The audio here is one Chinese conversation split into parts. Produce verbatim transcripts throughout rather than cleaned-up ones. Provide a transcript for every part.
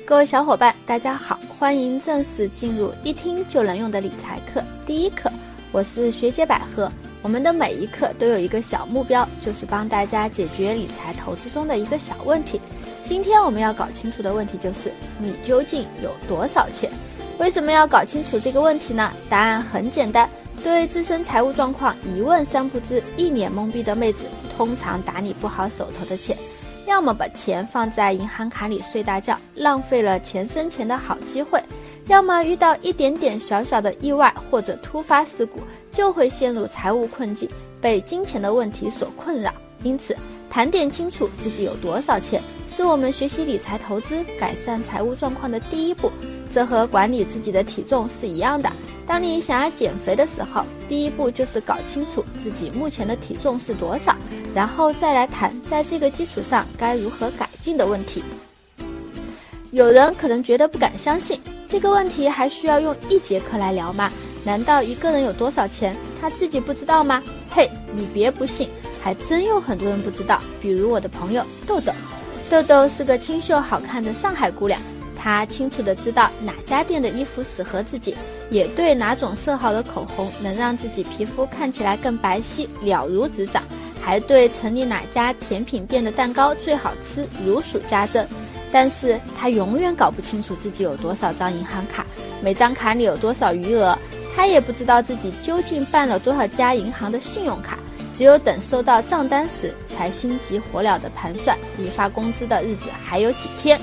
各位小伙伴大家好，欢迎正式进入一听就能用的理财课第一课，我是学姐百合。我们的每一课都有一个小目标，就是帮大家解决理财投资中的一个小问题。今天我们要搞清楚的问题就是你究竟有多少钱。为什么要搞清楚这个问题呢？答案很简单，对自身财务状况一问三不知，一脸懵逼的妹子通常打理不好手头的钱，要么把钱放在银行卡里睡大觉，浪费了钱生钱的好机会，要么遇到一点点小小的意外或者突发事故，就会陷入财务困境，被金钱的问题所困扰。因此盘点清楚自己有多少钱，是我们学习理财投资改善财务状况的第一步。这和管理自己的体重是一样的，当你想要减肥的时候，第一步就是搞清楚自己目前的体重是多少，然后再来谈在这个基础上该如何改进的问题。有人可能觉得不敢相信，这个问题还需要用一节课来聊吗？难道一个人有多少钱他自己不知道吗？嘿，你别不信，还真有很多人不知道。比如我的朋友豆豆，豆豆是个清秀好看的上海姑娘，她清楚地知道哪家店的衣服适合自己，也对哪种色号的口红能让自己皮肤看起来更白皙了如指掌，还对成立哪家甜品店的蛋糕最好吃如数家珍。但是她永远搞不清楚自己有多少张银行卡，每张卡里有多少余额，她也不知道自己究竟办了多少家银行的信用卡，只有等收到账单时才心急火燎地盘算离发工资的日子还有几天。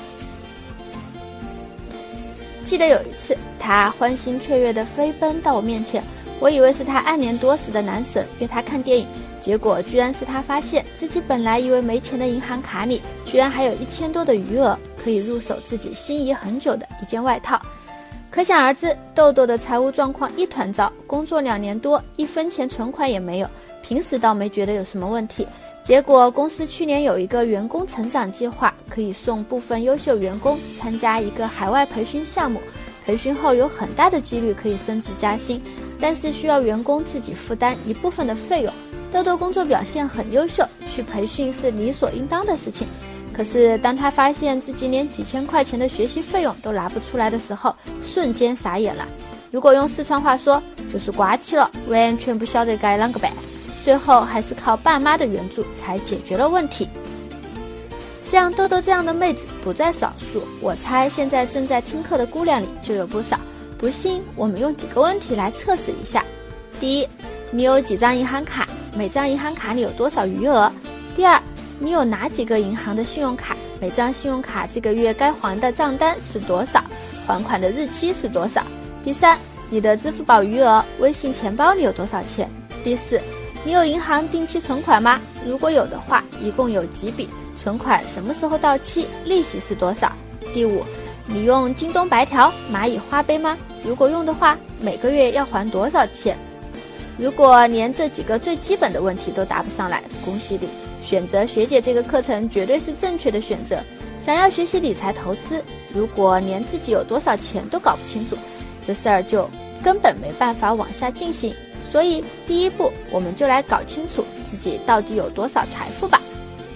记得有一次，他欢欣雀跃地飞奔到我面前，我以为是他暗恋多时的男神约他看电影，结果居然是他发现自己本来以为没钱的银行卡里居然还有一千多的余额，可以入手自己心仪很久的一件外套。可想而知，豆豆的财务状况一团糟，工作两年多，一分钱存款也没有，平时倒没觉得有什么问题。结果公司去年有一个员工成长计划，可以送部分优秀员工参加一个海外培训项目，培训后有很大的几率可以升职加薪，但是需要员工自己负担一部分的费用。豆豆工作表现很优秀，去培训是理所应当的事情。可是当他发现自己连几千块钱的学习费用都拿不出来的时候，瞬间傻眼了。如果用四川话说，就是刮起了，完全不晓得该啷个办。最后还是靠爸妈的援助才解决了问题。像豆豆这样的妹子不在少数，我猜现在正在听课的姑娘里就有不少。不信我们用几个问题来测试一下。第一，你有几张银行卡，每张银行卡里有多少余额？第二，你有哪几个银行的信用卡，每张信用卡这个月该还的账单是多少，还款的日期是多少？第三，你的支付宝余额，微信钱包里有多少钱？第四，你有银行定期存款吗？如果有的话，一共有几笔？存款什么时候到期？利息是多少？第五，你用京东白条、蚂蚁花呗吗？如果用的话，每个月要还多少钱？如果连这几个最基本的问题都答不上来，恭喜你，选择学姐这个课程绝对是正确的选择。想要学习理财投资，如果连自己有多少钱都搞不清楚，这事儿就根本没办法往下进行。所以第一步，我们就来搞清楚自己到底有多少财富吧。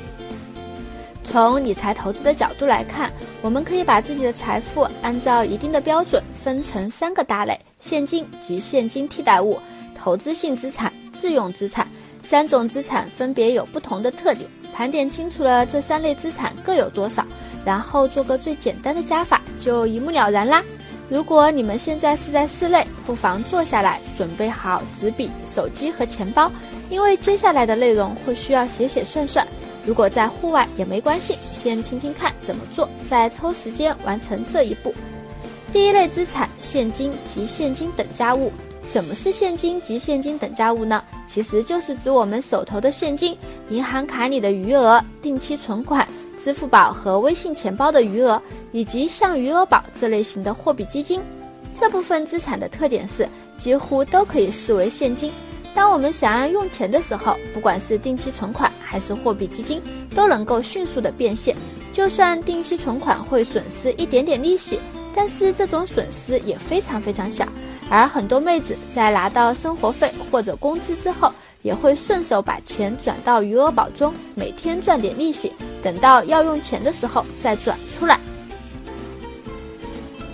从理财投资的角度来看，我们可以把自己的财富按照一定的标准分成三个大类：现金及现金替代物、投资性资产、自用资产。三种资产分别有不同的特点，盘点清楚了这三类资产各有多少，然后做个最简单的加法，就一目了然啦。如果你们现在是在室内，不妨坐下来，准备好纸笔、手机和钱包，因为接下来的内容会需要写写算算。如果在户外也没关系，先听听看怎么做，再抽时间完成这一步。第一类资产，现金及现金等价物。什么是现金及现金等价物呢？其实就是指我们手头的现金、银行卡里的余额、定期存款、支付宝和微信钱包的余额，以及像余额宝这类型的货币基金。这部分资产的特点是几乎都可以视为现金。当我们想要用钱的时候，不管是定期存款还是货币基金，都能够迅速的变现。就算定期存款会损失一点点利息，但是这种损失也非常非常小。而很多妹子在拿到生活费或者工资之后，也会顺手把钱转到余额宝中，每天赚点利息，等到要用钱的时候再转出来。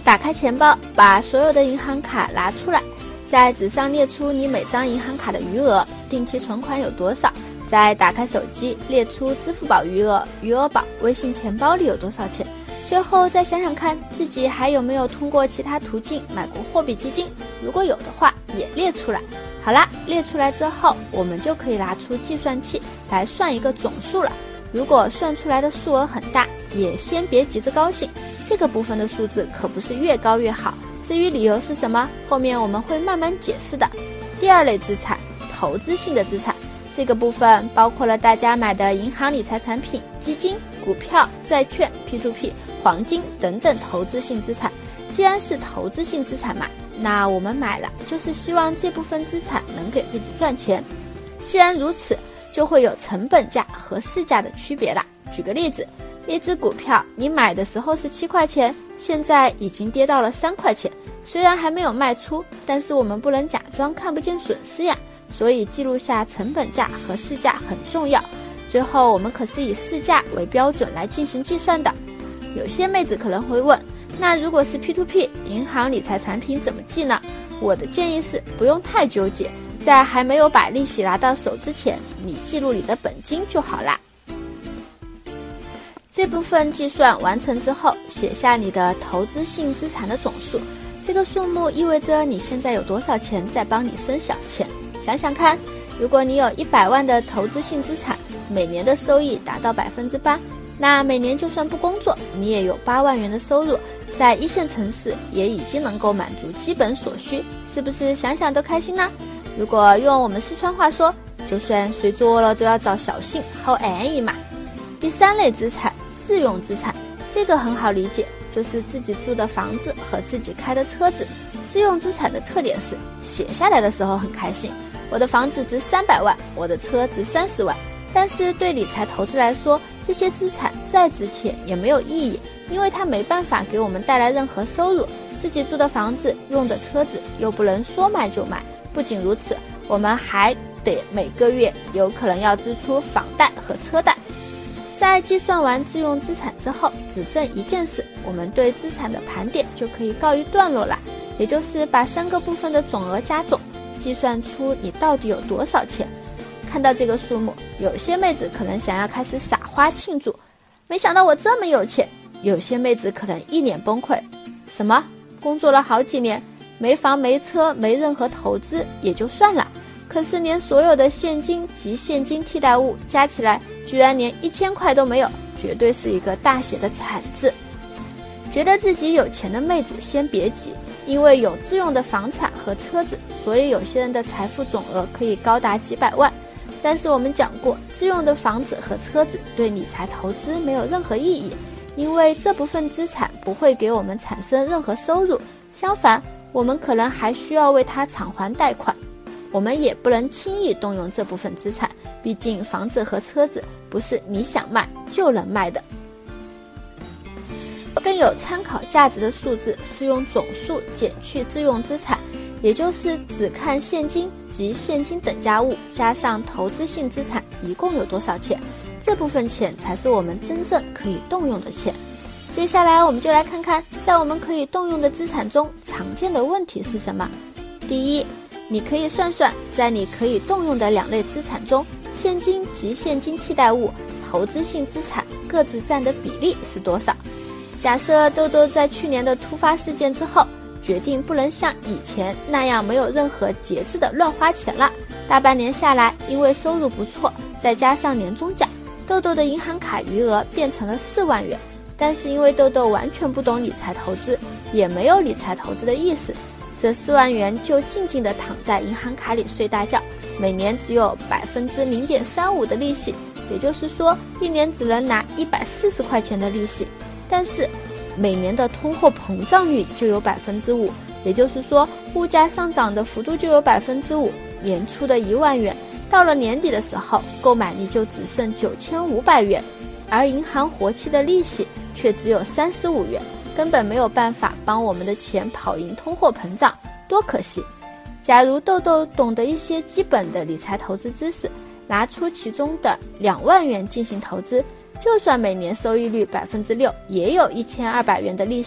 打开钱包，把所有的银行卡拿出来，在纸上列出你每张银行卡的余额，定期存款有多少，再打开手机列出支付宝余额、余额宝、微信钱包里有多少钱，最后再想想看自己还有没有通过其他途径买过货币基金，如果有的话也列出来。好啦，列出来之后，我们就可以拿出计算器来算一个总数了。如果算出来的数额很大，也先别急着高兴，这个部分的数字可不是越高越好。至于理由是什么，后面我们会慢慢解释的。第二类资产，投资性的资产，这个部分包括了大家买的银行理财产品、基金、股票、债券、P to P、黄金等等投资性资产。既然是投资性资产嘛，那我们买了就是希望这部分资产能给自己赚钱。既然如此，就会有成本价和市价的区别啦。举个例子，一只股票你买的时候是七块钱，现在已经跌到了三块钱，虽然还没有卖出，但是我们不能假装看不见损失呀，所以记录下成本价和市价很重要。最后我们可是以市价为标准来进行计算的。有些妹子可能会问，那如果是 P to P 银行理财产品怎么记呢？我的建议是不用太纠结，在还没有把利息拿到手之前，你记录你的本金就好啦。这部分计算完成之后，写下你的投资性资产的总数，这个数目意味着你现在有多少钱在帮你生小钱。想想看，如果你有一百万的投资性资产，每年的收益达到百分之八，那每年就算不工作，你也有八万元的收入，在一线城市也已经能够满足基本所需，是不是想想都开心呢？如果用我们四川话说，就算睡着了都要找小信，好安逸嘛。第三类资产，自用资产，这个很好理解，就是自己住的房子和自己开的车子。自用资产的特点是，写下来的时候很开心，我的房子值三百万，我的车值三十万。但是对理财投资来说，这些资产再值钱也没有意义，因为它没办法给我们带来任何收入。自己住的房子、用的车子又不能说买就买。不仅如此，我们还得每个月有可能要支出房贷和车贷。在计算完自用资产之后，只剩一件事，我们对资产的盘点就可以告一段落了，也就是把三个部分的总额加总，计算出你到底有多少钱。看到这个数目，有些妹子可能想要开始撒花庆祝，没想到我这么有钱。有些妹子可能一脸崩溃，什么？工作了好几年，没房没车没任何投资也就算了，可是连所有的现金及现金替代物加起来，居然连一千块都没有，绝对是一个大写的惨字。觉得自己有钱的妹子先别急，因为有自用的房产和车子，所以有些人的财富总额可以高达几百万。但是我们讲过，自用的房子和车子对理财投资没有任何意义，因为这部分资产不会给我们产生任何收入，相反，我们可能还需要为它偿还贷款。我们也不能轻易动用这部分资产，毕竟房子和车子不是你想卖就能卖的。更有参考价值的数字是用总数减去自用资产，也就是只看现金及现金等价物加上投资性资产一共有多少钱，这部分钱才是我们真正可以动用的钱。接下来我们就来看看，在我们可以动用的资产中常见的问题是什么。第一，你可以算算，在你可以动用的两类资产中，现金及现金替代物、投资性资产各自占的比例是多少。假设豆豆在去年的突发事件之后，决定不能像以前那样没有任何节制的乱花钱了。大半年下来，因为收入不错，再加上年终奖，豆豆的银行卡余额变成了四万元。但是因为豆豆完全不懂理财投资，也没有理财投资的意识，这四万元就静静地躺在银行卡里睡大觉，每年只有百分之零点三五的利息，也就是说，一年只能拿一百四十块钱的利息。但是每年的通货膨胀率就有百分之五，也就是说，物价上涨的幅度就有百分之五。年初的一万元，到了年底的时候，购买力就只剩九千五百元，而银行活期的利息却只有三十五元，根本没有办法帮我们的钱跑赢通货膨胀，多可惜！假如豆豆懂得一些基本的理财投资知识，拿出其中的两万元进行投资，就算每年收益率百分之六，也有一千二百元的利息。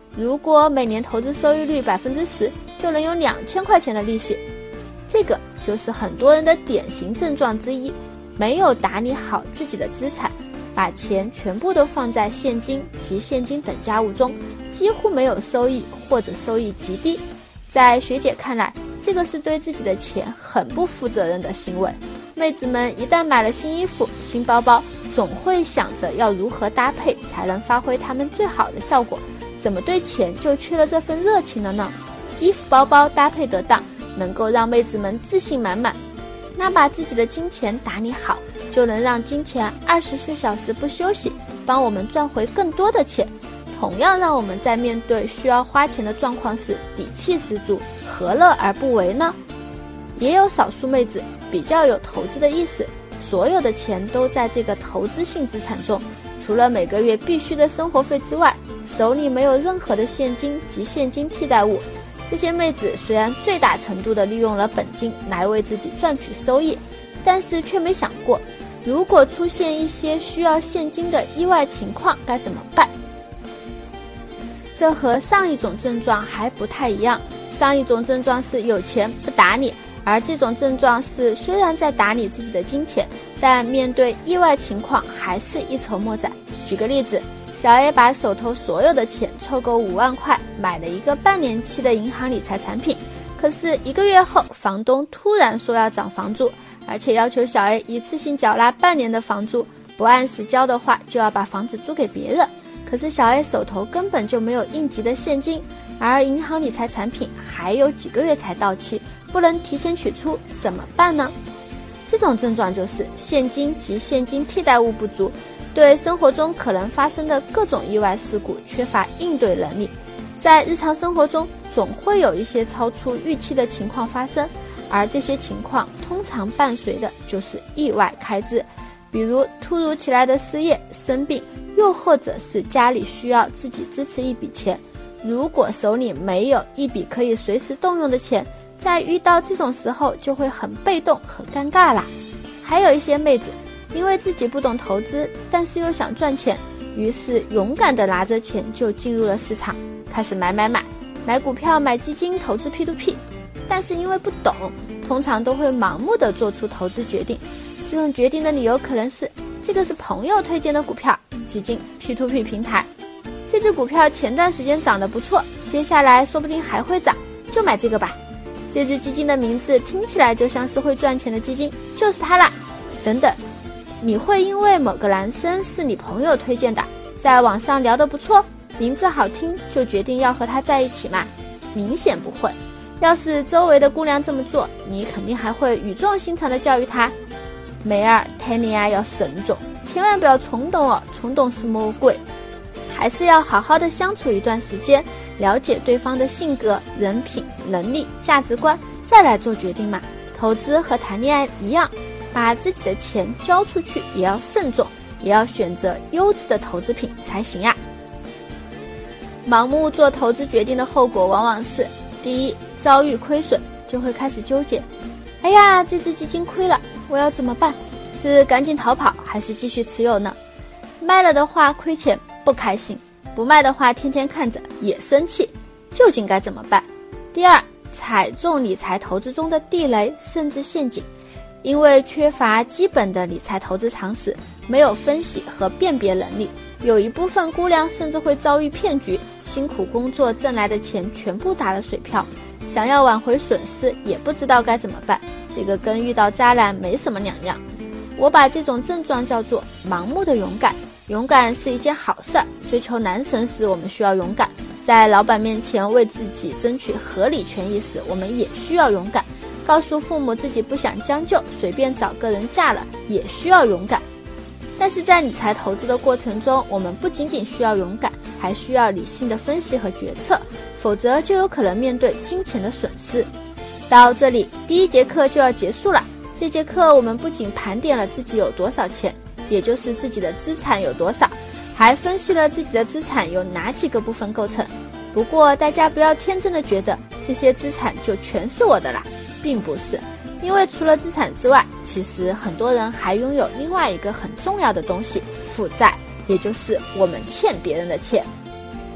如果每年投资收益率 百分之十， 就能有两千块钱的利息。这个就是很多人的典型症状之一，没有打理好自己的资产，把钱全部都放在现金及现金等价物中，几乎没有收益或者收益极低。在学姐看来，这个是对自己的钱很不负责任的行为。妹子们一旦买了新衣服、新包包，总会想着要如何搭配才能发挥它们最好的效果，怎么对钱就缺了这份热情了呢？衣服包包搭配得当，能够让妹子们自信满满。那把自己的金钱打理好，就能让金钱二十四小时不休息，帮我们赚回更多的钱，同样让我们在面对需要花钱的状况时底气十足，何乐而不为呢？也有少数妹子比较有投资的意识，所有的钱都在这个投资性资产中，除了每个月必须的生活费之外，手里没有任何的现金及现金替代物。这些妹子虽然最大程度地利用了本金来为自己赚取收益，但是却没想过，如果出现一些需要现金的意外情况该怎么办。这和上一种症状还不太一样，上一种症状是有钱不打理，而这种症状是虽然在打理自己的金钱，但面对意外情况还是一筹莫展。举个例子，小 A 把手头所有的钱凑够五万块，买了一个半年期的银行理财产品，可是一个月后，房东突然说要涨房租，而且要求小 A 一次性缴纳半年的房租，不按时交的话就要把房子租给别人。可是小 A 手头根本就没有应急的现金，而银行理财产品还有几个月才到期，不能提前取出，怎么办呢？这种症状就是现金及现金替代物不足，对生活中可能发生的各种意外事故缺乏应对能力。在日常生活中总会有一些超出预期的情况发生，而这些情况通常伴随的就是意外开支，比如突如其来的失业、生病，又或者是家里需要自己支持一笔钱。如果手里没有一笔可以随时动用的钱，在遇到这种时候就会很被动很尴尬啦。还有一些妹子因为自己不懂投资，但是又想赚钱，于是勇敢地拿着钱就进入了市场，开始买买买，买股票、买基金、投资 P to P。 但是因为不懂，通常都会盲目地做出投资决定。这种决定的理由可能是这个是朋友推荐的股票、基金、P to P 平台，这只股票前段时间涨得不错，接下来说不定还会涨，就买这个吧。这只基金的名字听起来就像是会赚钱的基金，就是它啦。等等，你会因为某个男生是你朋友推荐的，在网上聊得不错，名字好听，就决定要和他在一起吗？明显不会。要是周围的姑娘这么做，你肯定还会语重心长地教育她，妹儿谈恋爱要慎重，千万不要冲动哦，冲动是魔鬼。还是要好好的相处一段时间，了解对方的性格、人品、能力、价值观，再来做决定嘛。投资和谈恋爱一样，把自己的钱交出去也要慎重，也要选择优质的投资品才行呀。盲目做投资决定的后果往往是：第一，遭遇亏损，就会开始纠结，哎呀，这只基金亏了，我要怎么办？是赶紧逃跑，还是继续持有呢？卖了的话亏钱不开心，不卖的话天天看着也生气，究竟该怎么办？第二，踩中理财投资中的地雷甚至陷阱。因为缺乏基本的理财投资常识，没有分析和辨别能力，有一部分姑娘甚至会遭遇骗局，辛苦工作挣来的钱全部打了水漂，想要挽回损失也不知道该怎么办，这个跟遇到渣男没什么两样。我把这种症状叫做盲目的勇敢。勇敢是一件好事儿，追求男神时我们需要勇敢，在老板面前为自己争取合理权益时我们也需要勇敢，告诉父母自己不想将就，随便找个人嫁了也需要勇敢。但是在理财投资的过程中，我们不仅仅需要勇敢，还需要理性的分析和决策，否则就有可能面对金钱的损失。到这里，第一节课就要结束了。这节课我们不仅盘点了自己有多少钱，也就是自己的资产有多少，还分析了自己的资产由哪几个部分构成。不过大家不要天真的觉得这些资产就全是我的啦，并不是。因为除了资产之外，其实很多人还拥有另外一个很重要的东西，负债，也就是我们欠别人的钱。很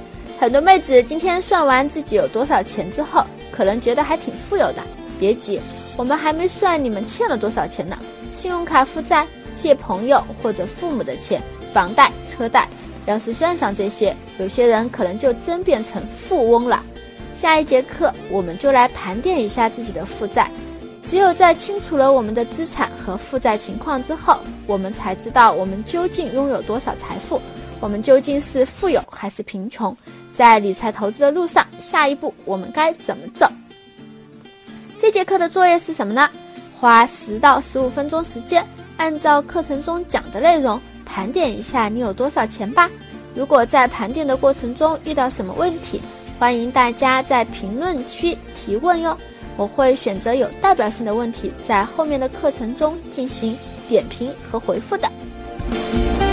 很多妹子今天算完自己有多少钱之后，可能觉得还挺富有的。别急，我们还没算你们欠了多少钱呢。信用卡负债、借朋友或者父母的钱、房贷、车贷，要是算上这些，有些人可能就真变成富翁了。下一节课我们就来盘点一下自己的负债。只有在清楚了我们的资产和负债情况之后，我们才知道我们究竟拥有多少财富，我们究竟是富有还是贫穷。在理财投资的路上，下一步我们该怎么走？这节课的作业是什么呢？花十到十五分钟时间，按照课程中讲的内容盘点一下你有多少钱吧。如果在盘点的过程中遇到什么问题，欢迎大家在评论区提问哟。我会选择有代表性的问题，在后面的课程中进行点评和回复的。